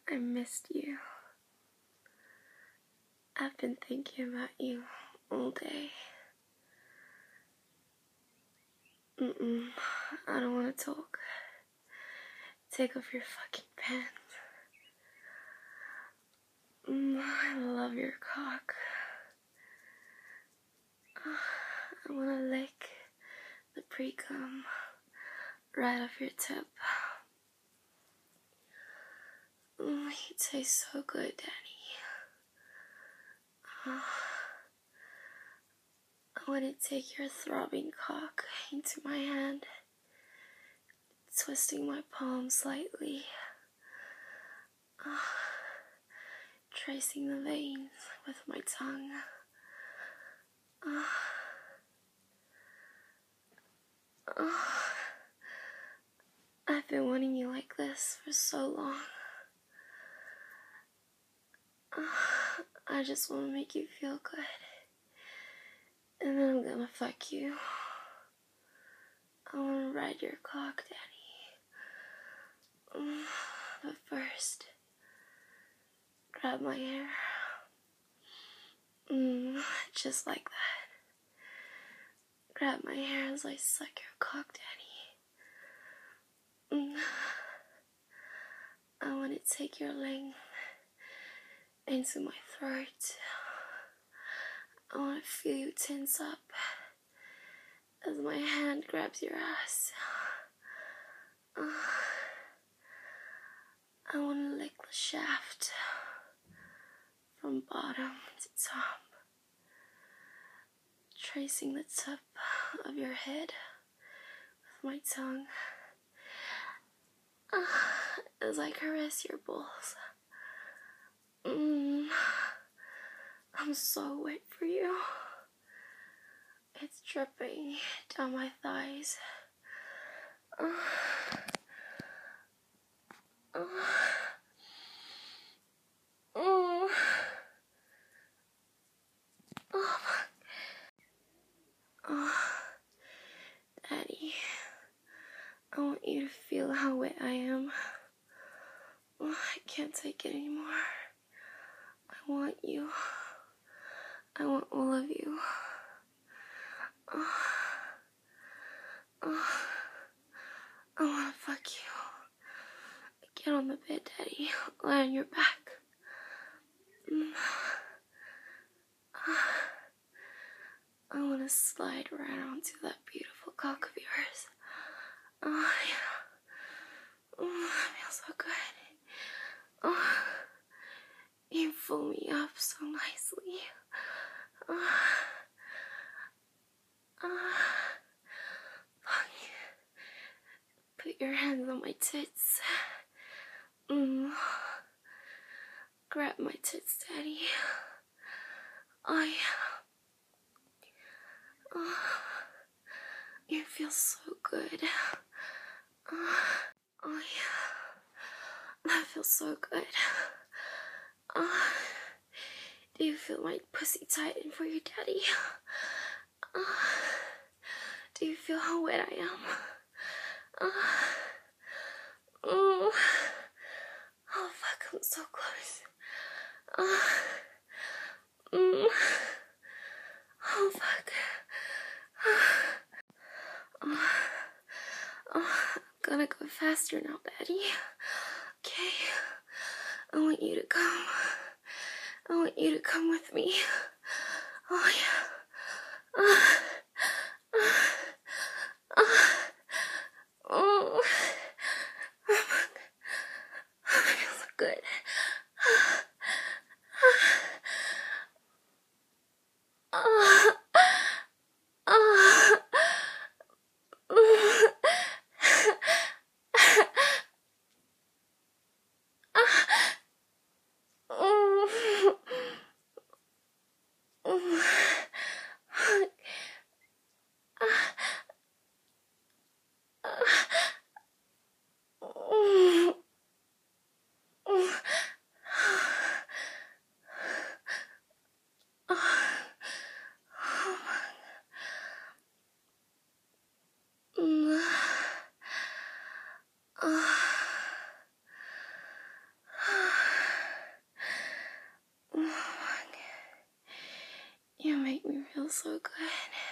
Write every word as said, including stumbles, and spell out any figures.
I missed you. I've been thinking about you all day. Mm-mm, I don't want to talk. Take off your fucking pants. Mm, I love your cock. I want to lick the pre-cum right off your tip. Mm, you taste so good, Daddy. Oh, I want to take your throbbing cock into my hand, twisting my palm slightly, oh, tracing the veins with my tongue. Oh, oh, I've been wanting you like this for so long. Oh, I just want to make you feel good. And then I'm gonna fuck you. I wanna ride your cock, Daddy. Mm, but first, grab my hair. Mm, just like that. Grab my hair as I suck your cock, Daddy. Mm. I wanna take your length into my throat. I wanna feel you tense up as my hand grabs your ass. Uh, I want to lick the shaft from bottom to top, tracing the tip of your head with my tongue uh, as I caress your balls. Mm, I'm so wet for you. It's dripping down my thighs. Uh, uh, oh, oh, oh, Daddy, I want you to feel how wet I am. Oh, I can't take it anymore. I want you. I want all of you. Oh, oh, I want to fuck you. Get on the bed, Daddy. Lie on your back. Mm. I want to slide right onto that beautiful cock of yours. Oh, yeah. Oh, that feels so good. Oh, you pull me up so nicely. Oh, oh, fuck. Put your hands on my tits. Mm. Grab my tits, Daddy. Oh, yeah. Oh, you feel so good. Oh, oh yeah. That feels so good. Oh, do you feel my pussy tighten for you, Daddy? Oh, do you feel how wet I am? Oh, oh, oh fuck, I'm so close. Oh, mm, oh fuck. Oh, oh, I'm gonna go faster now, Daddy. Okay, I want you to come. I want you to come with me. Oh yeah. Oh, oh, oh, oh. That feels so good. Oh, oh. feels so good.